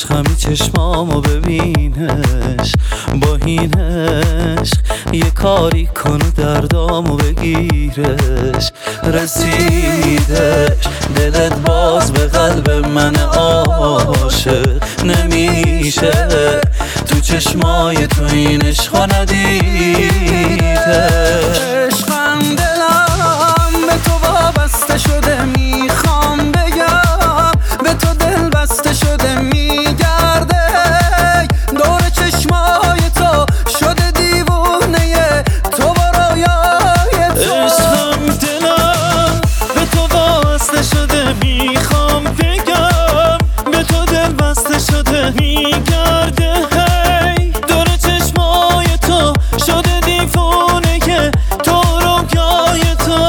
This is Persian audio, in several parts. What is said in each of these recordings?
عشقمی چشمامو ببینش، با این عشق یه کاری کنه دردامو بگیرش. رسیدش دلت باز به قلب من عاشق نمیشه، تو چشمای تو این عشقا ندیدش. عشقم دلم به تو وابسته شده، میخوام بگم به تو دل بسته شده، میگرده دور چشمای تو شده دیوونه تو و رویای تو. عشقم دلم به تو وابسته شده، میخوام بگم به تو دل بسته شده، میگرده هی دور چشمای تو شده دیوونه تو رویای تو.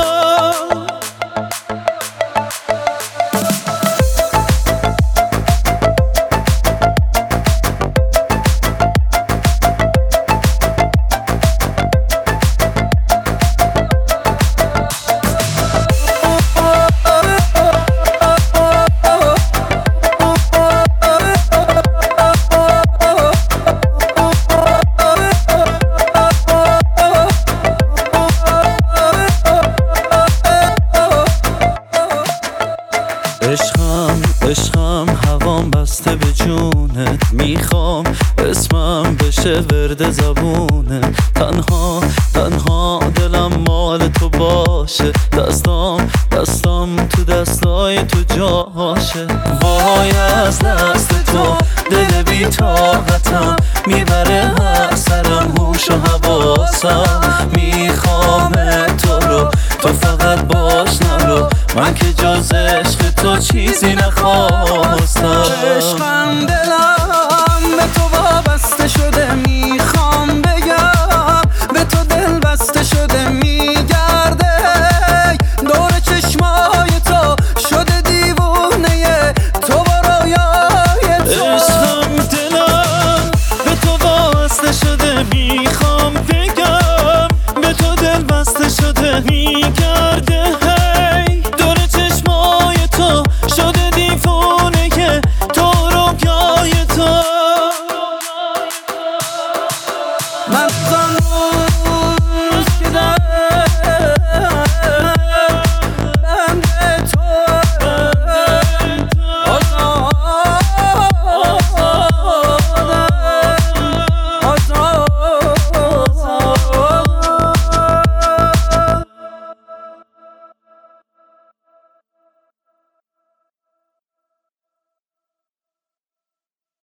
عشقم هوام بسته به جونت، میخوام اسمم بشه ورد زبونه. تنها دلم مال تو باشه، دستام تو دستای تو جاشه. وای از دست تو دل بی طاقتم، میبره هر سرم هوش و حواسم. میخوام تو رو، تو فقط باش نرو، من که جز عشق تو چیزی نخوام.